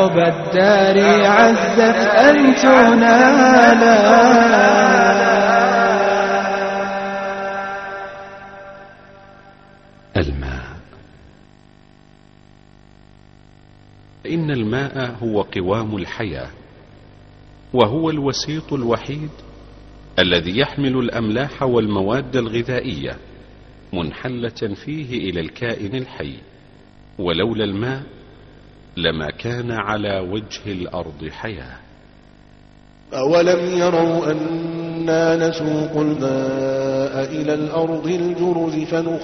عقب الدار عزت أن تنالا. الماء. إن الماء هو قوام الحياة، وهو الوسيط الوحيد الذي يحمل الأملاح والمواد الغذائية منحلة فيه إلى الكائن الحي، ولولا الماء لما كان على وجه الأرض حياة. أولم يروا أنا نسوق الماء إلى الأرض الجرز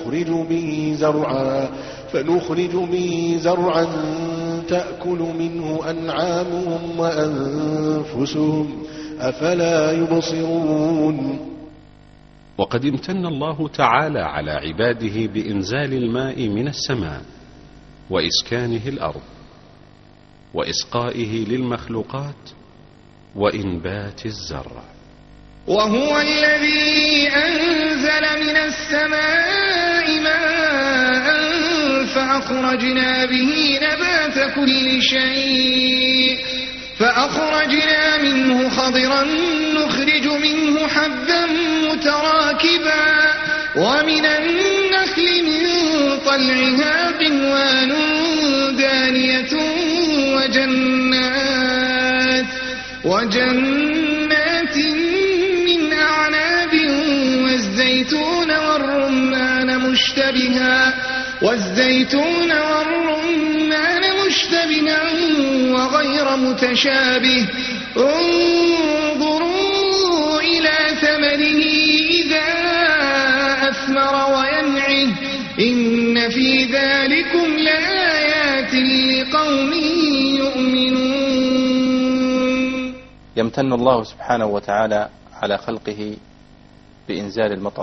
فنخرج به زرعا تأكل منه أنعامهم وأنفسهم أفلا يبصرون. وقد امتن الله تعالى على عباده بإنزال الماء من السماء وإسكانه الأرض وإسقائه للمخلوقات وإنبات الزرع. وهو الذي أنزل من السماء ماء فأخرجنا به نبات كل شيء فأخرجنا منه خضرا نخرج منه حبا متراكبا ومن النخل من طلعها قنوان دانية وجنات من أعناب والزيتون والرمان مشتبها وغير متشابه انظروا إلى ثمره إذا أثمر وينعه إن في ذلكم لآيات لقوم يؤمنون. يمتن الله سبحانه وتعالى على خلقه بإنزال المطر،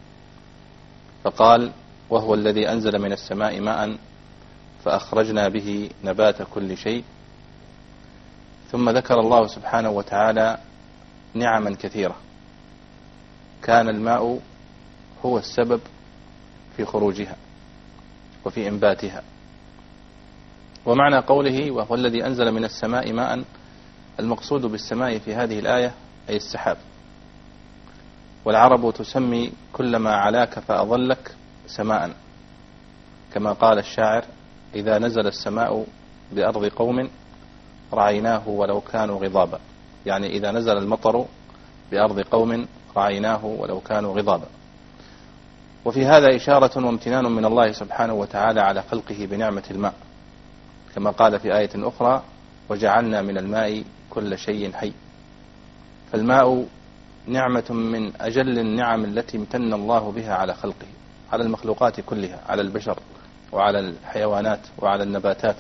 فقال وهو الذي أنزل من السماء ماء فأخرجنا به نبات كل شيء. ثم ذكر الله سبحانه وتعالى نعما كثيرة كان الماء هو السبب في خروجها وفي إنباتها. ومعنى قوله وهو الذي أنزل من السماء ماء، المقصود بالسماء في هذه الآية أي السحاب، والعرب تسمي كل ما علاك فأظلك سماء، كما قال الشاعر إذا نزل السماء بأرض قوم رعيناه ولو كانوا غضابا، يعني إذا نزل المطر بأرض قوم رعيناه ولو كانوا غضابا. وفي هذا إشارة وامتنان من الله سبحانه وتعالى على خلقه بنعمة الماء، كما قال في آية أخرى وجعلنا من الماء كل شيء حي. فالماء نعمة من أجل النعم التي امتن الله بها على خلقه، على المخلوقات كلها، على البشر وعلى الحيوانات وعلى النباتات.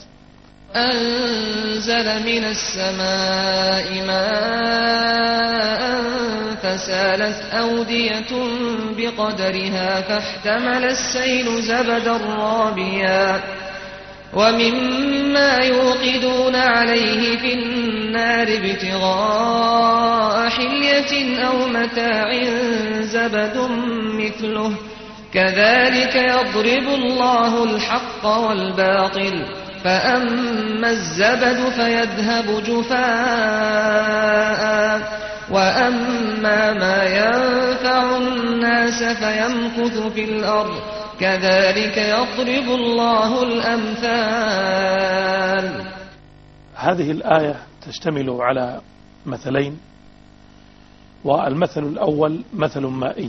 أنزل من السماء ماء فسالت أودية بقدرها فاحتمل السيل زبدا رابيا ومما يوقدون عليه في النار ابتغاء حلية أو متاع زبد مثله كذلك يضرب الله الحق والباطل فأما الزبد فيذهب جفاء وأما ما ينفع الناس فيمكث في الأرض كذلك يضرب الله الأمثال. هذه الآية تشتمل على مثلين، والمثل الأول مثل مائي،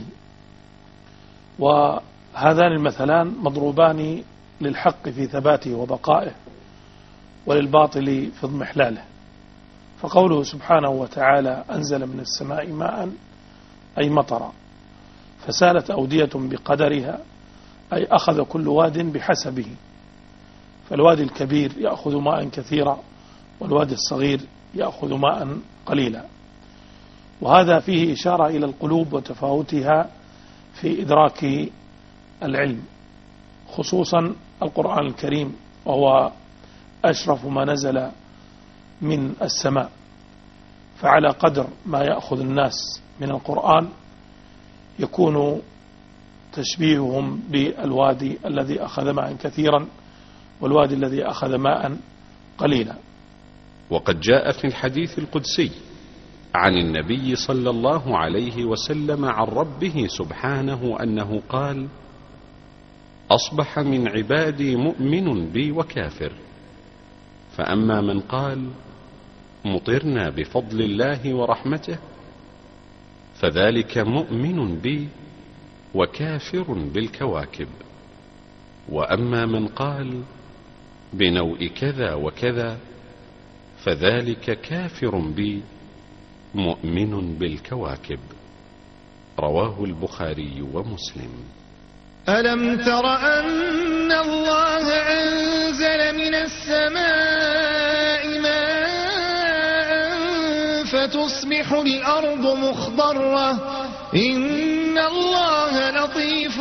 وهذان المثلان مضروبان للحق في ثباته وبقائه وللباطل في اضمحلاله. فقوله سبحانه وتعالى أنزل من السماء ماء أي مطرا، فسالت أودية بقدرها أي أخذ كل واد بحسبه، فالوادي الكبير يأخذ ماء كثيرا والوادي الصغير يأخذ ماء قليلا. وهذا فيه إشارة إلى القلوب وتفاوتها في إدراك العلم، خصوصا القرآن الكريم وهو أشرف ما نزل من السماء، فعلى قدر ما يأخذ الناس من القرآن يكون تشبيههم بالوادي الذي أخذ ماء كثيرا والوادي الذي أخذ ماء قليلا. وقد جاء في الحديث القدسي عن النبي صلى الله عليه وسلم عن ربه سبحانه أنه قال: أصبح من عبادي مؤمن بي وكافر، فأما من قال مطرنا بفضل الله ورحمته فذلك مؤمن بي وكافر بالكواكب، وأما من قال بنوء كذا وكذا فذلك كافر بي مؤمن بالكواكب. رواه البخاري ومسلم. ألم تر أن الله أنزل من السماء ماء فتصبح الأرض مخضرة إن الله لطيف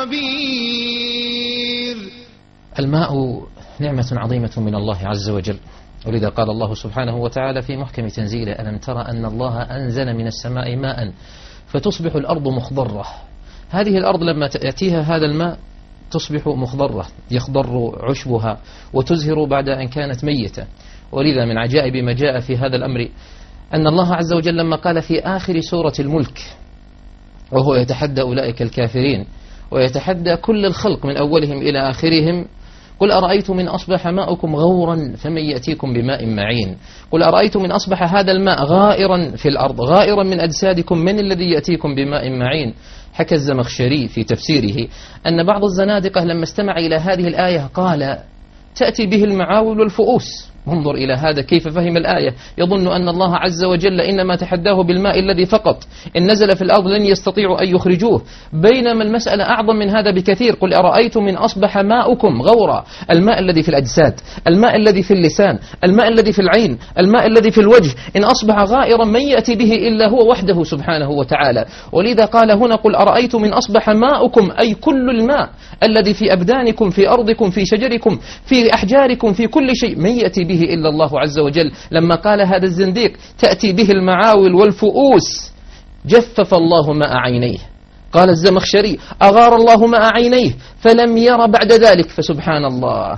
خبير. الماء نعمة عظيمة من الله عز وجل، ولذا قال الله سبحانه وتعالى في محكم تنزيله: ألم تر أن الله أنزل من السماء ماء فتصبح الأرض مخضرة. هذه الأرض لما يأتيها هذا الماء تصبح مخضرة، يخضر عشبها وتزهر بعد أن كانت ميتة. ولذا من عجائب ما جاء في هذا الأمر أن الله عز وجل لما قال في آخر سورة الملك وهو يتحدى أولئك الكافرين ويتحدى كل الخلق من أولهم إلى آخرهم: قل أرأيتم من أصبح ماؤكم غورا فمن يأتيكم بماء معين. قل أرأيتم من أصبح هذا الماء غائرا في الأرض غائرا من أجسادكم من الذي يأتيكم بماء معين. حكى الزمخشري في تفسيره أن بعض الزنادقة لما استمع إلى هذه الآية قال: تأتي به المعاول والفؤوس. انظر إلى هذا كيف فهم الآية، يظن أن الله عز وجل إنما تحداه بالماء الذي فقط، إن نزل في الأرض لن يستطيعوا أن يخرجوه، بينما المسألة أعظم من هذا بكثير. قل أرأيتم من أصبح ماؤكم غورا، الماء الذي في الأجساد، الماء الذي في اللسان، الماء الذي في العين، الماء الذي في الوجه، إن أصبح غائرا من يأتي به إلا هو وحده سبحانه وتعالى. ولذا قال هنا: قل أرأيتم من أصبح ماؤكم، أي كل الماء الذي في أبدانكم، في أرضكم، في شجركم، في أحجاركم، في كل شيء، من يأتي به إلا الله عز وجل. لما قال هذا الزنديق تأتي به المعاول والفؤوس جفف الله ماء عينيه. قال الزمخشري: أغار الله ماء عينيه فلم ير بعد ذلك. فسبحان الله.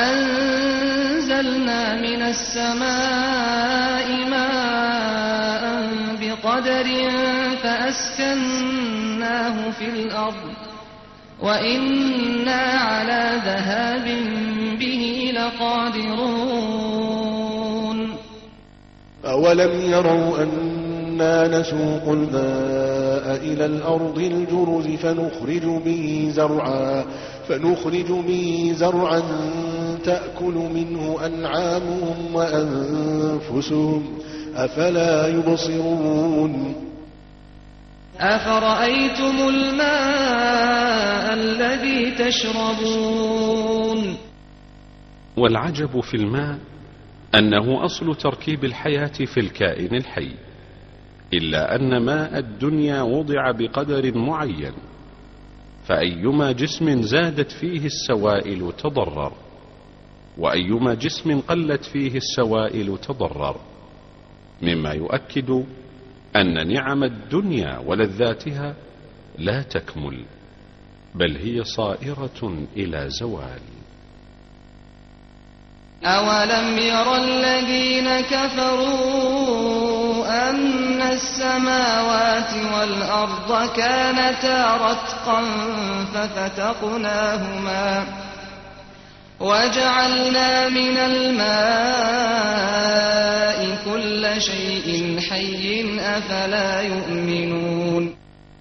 وأنزلنا من السماء ماء بقدر فأسكناه في الأرض وإنا على ذهاب به لقادرون. أولم يروا أنا نسوق الماء إلى الأرض الجرز فنخرج به زرعا تأكل منه أنعامهم وأنفسهم أفلا يبصرون. أفرأيتم الماء الذي تشربون. والعجب في الماء أنه أصل تركيب الحياة في الكائن الحي، إلا أن ماء الدنيا وضع بقدر معين، فأيما جسم زادت فيه السوائل تضرر، وأيما جسم قلت فيه السوائل تضرر، مما يؤكد أن نعم الدنيا ولذاتها لا تكمل، بل هي صائرة إلى زوال. أولم ير الذين كفروا أن السماوات والأرض كانتا رتقا ففتقناهما وجعلنا من الماء كل شيء حي أفلا يؤمنون.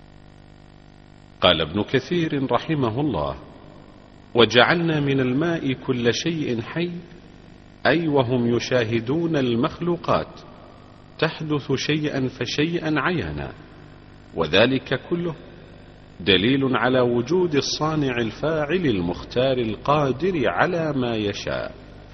قال ابن كثير رحمه الله: وجعلنا من الماء كل شيء حي، أي وهم يشاهدون المخلوقات تحدث شيئا فشيئا عيانا، وذلك كله دليل على وجود الصانع الفاعل المختار القادر على ما يشاء.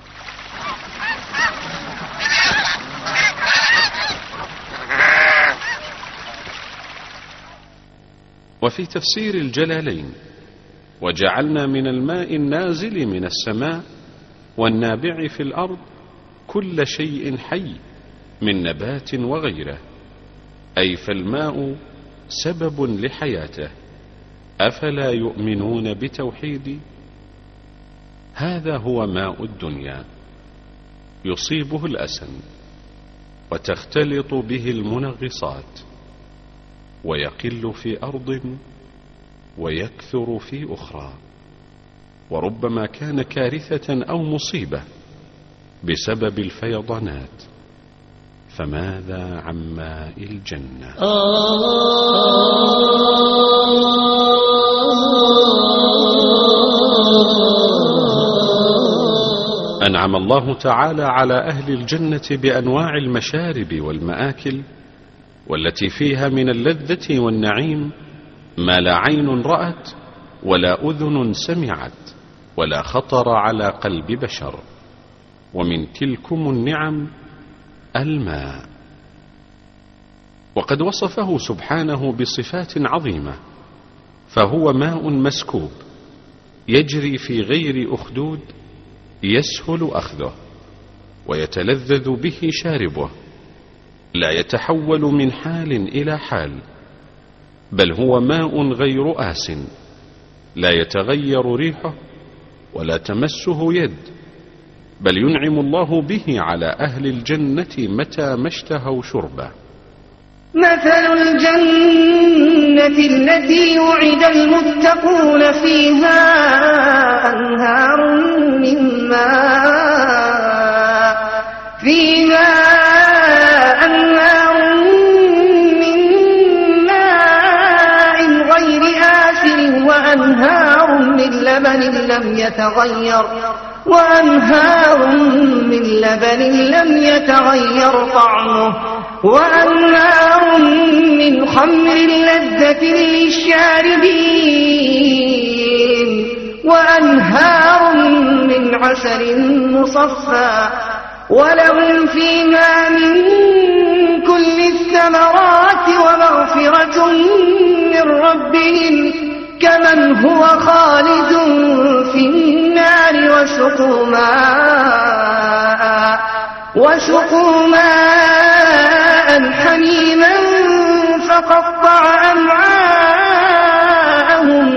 وفي تفسير الجلالين: وجعلنا من الماء النازل من السماء والنابع في الأرض كل شيء حي من نبات وغيره، أي فالماء سبب لحياته، أفلا يؤمنون بتوحيدي؟ هذا هو ماء الدنيا، يصيبه الأسن وتختلط به المنغصات، ويقل في أرض ويكثر في أخرى، وربما كان كارثة أو مصيبة بسبب الفيضانات. فماذا عن ماء الجنة؟ أنعم الله تعالى على أهل الجنة بأنواع المشارب والمآكل، والتي فيها من اللذة والنعيم ما لا عين رأت ولا أذن سمعت ولا خطر على قلب بشر. ومن تلكم النعم الماء، وقد وصفه سبحانه بصفات عظيمة، فهو ماء مسكوب يجري في غير أخدود، يسهل أخذه ويتلذذ به شاربه، لا يتحول من حال إلى حال، بل هو ماء غير آس، لا يتغير ريحه ولا تمسه يد، بل ينعم الله به على أهل الجنة متى ما اشتهوا شربه. مثل الجنة التي وعد المتقون فيها أنهار من ماء غير آسن وأنهار من لبن لم يتغير طعمه وأنهار من خمر لذة للشاربين وأنهار من عسل مصفى ولهم فيها من كل الثمرات ومغفرة من ربهم كمن هو خالد في النار وسقوا ماء حميما فقطع أمعاءهم.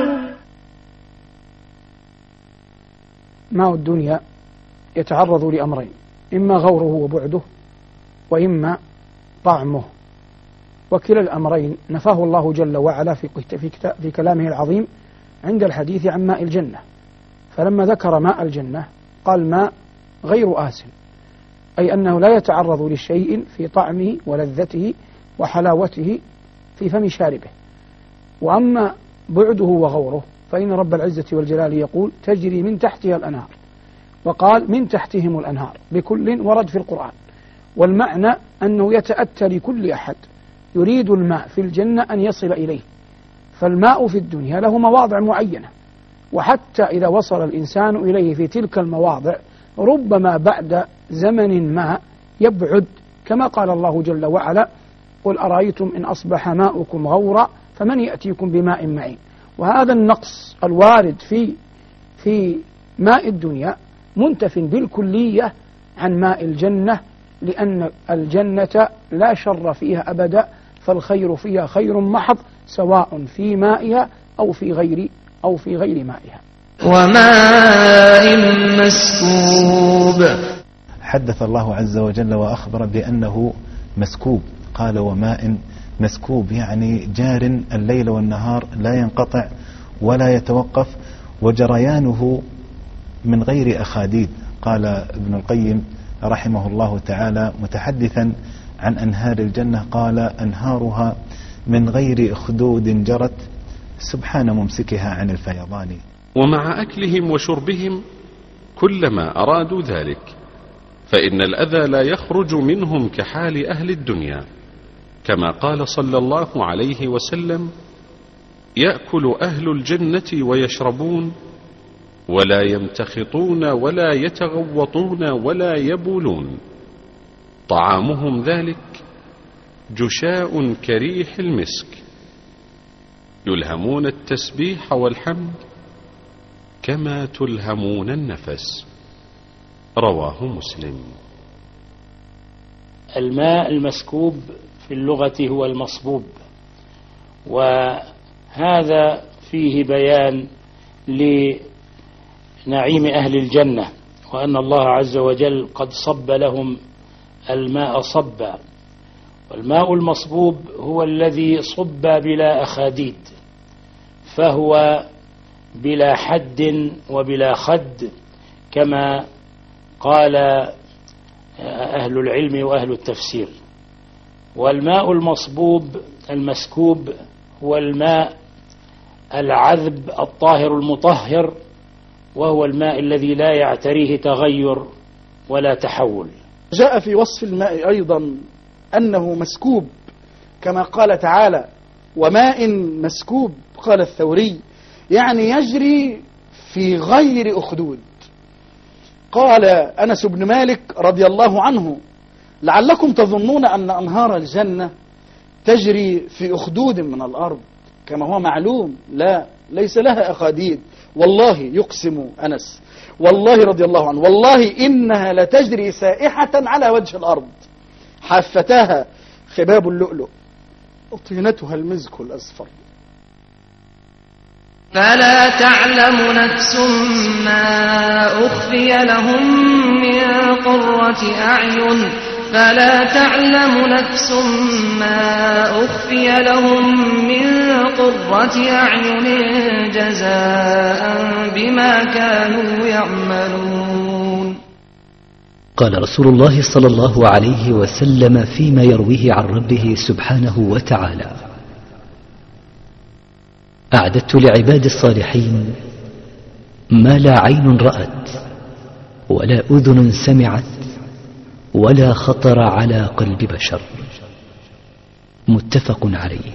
ماء الدنيا يتعرض لأمرين، إما غوره وبعده وإما طعمه، وكلا الأمرين نفاه الله جل وعلا في كلامه العظيم عند الحديث عن ماء الجنة. فلما ذكر ماء الجنة قال ماء غير آسن، أي أنه لا يتعرض لشيء في طعمه ولذته وحلاوته في فم شاربه. وأما بعده وغوره فإن رب العزة والجلال يقول تجري من تحتها الأنهار، وقال من تحتهم الأنهار، بكل ورد في القرآن. والمعنى أنه يتأتى لكل أحد يريد الماء في الجنة أن يصل إليه. فالماء في الدنيا له مواضع معينة، وحتى إذا وصل الإنسان إليه في تلك المواضع ربما بعد زمن ما يبعد، كما قال الله جل وعلا قل أرأيتم إن أصبح ماؤكم غورا فمن يأتيكم بماء معين. وهذا النقص الوارد في ماء الدنيا منتف بالكلية عن ماء الجنة، لأن الجنة لا شر فيها أبدا، فالخير فيها خير محض سواء في مائها أو في غير مائها. وماء مسكوب، حدث الله عز وجل وأخبر بأنه مسكوب، قال وماء مسكوب، يعني جار الليل والنهار لا ينقطع ولا يتوقف، وجريانه من غير أخاديد. قال ابن القيم رحمه الله تعالى متحدثا عن أنهار الجنة قال أنهارها من غير أخدود جرت سبحان ممسكها عن الفيضان. ومع أكلهم وشربهم كلما أرادوا ذلك فإن الأذى لا يخرج منهم كحال أهل الدنيا، كما قال صلى الله عليه وسلم يأكل أهل الجنة ويشربون ولا يمتخطون ولا يتغوطون ولا يبولون، طعامهم ذلك جشاء كريح المسك، يلهمون التسبيح والحمد كما تلهمون النفس. رواه مسلم. الماء المسكوب في اللغة هو المصبوب، وهذا فيه بيان لنعيم أهل الجنة وأن الله عز وجل قد صب لهم الماء صبا، والماء المصبوب هو الذي صب بلا أخاديد، فهو بلا حد وبلا خد كما قال أهل العلم وأهل التفسير. والماء المصبوب المسكوب هو الماء العذب الطاهر المطهر، وهو الماء الذي لا يعتريه تغير ولا تحول. جاء في وصف الماء أيضا أنه مسكوب كما قال تعالى: وماء مسكوب. قال الثوري: يعني يجري في غير أخدود. قال أنس بن مالك رضي الله عنه: لعلكم تظنون أن أنهار الجنة تجري في أخدود من الأرض كما هو معلوم. لا، ليس لها أخاديد. والله يقسم أنس، والله رضي الله عنه، والله إنها لتجري سائحة على وجه الأرض، حافتاها خباب اللؤلؤ وطينتها المزك الأزفر. فلا تعلم نفس ما أخفي لهم من قرة أعين، فلا تعلم نفس ما أخفي لهم من قرة أعين جزاء بما كانوا يعملون. قال رسول الله صلى الله عليه وسلم فيما يرويه عن ربه سبحانه وتعالى: أعددت لعباد الصالحين ما لا عين رأت ولا أذن سمعت ولا خطر على قلب بشر. متفق عليه.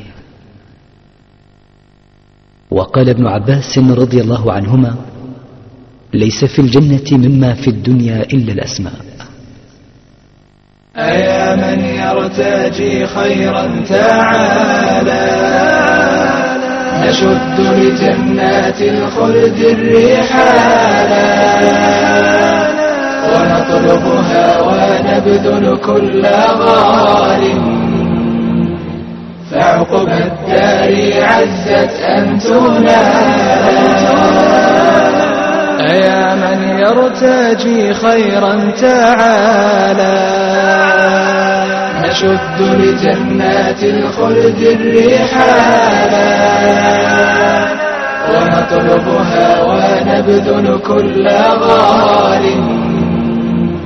وقال ابن عباس رضي الله عنهما: ليس في الجنة مما في الدنيا إلا الأسماء. أيا من يرتجي خيرا تعالى، نشد لجنات الخلد الرحالا، ونطلبها ونبذل كل غال، فعقب الدار عزت أن تنال. أيا من يرتجي خيرا تعالى، نشد لجنات الخلد الرحالا، ونطلبها ونبذل كل غال،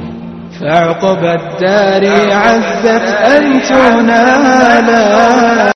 فعقب الدار عزت أن تنالا.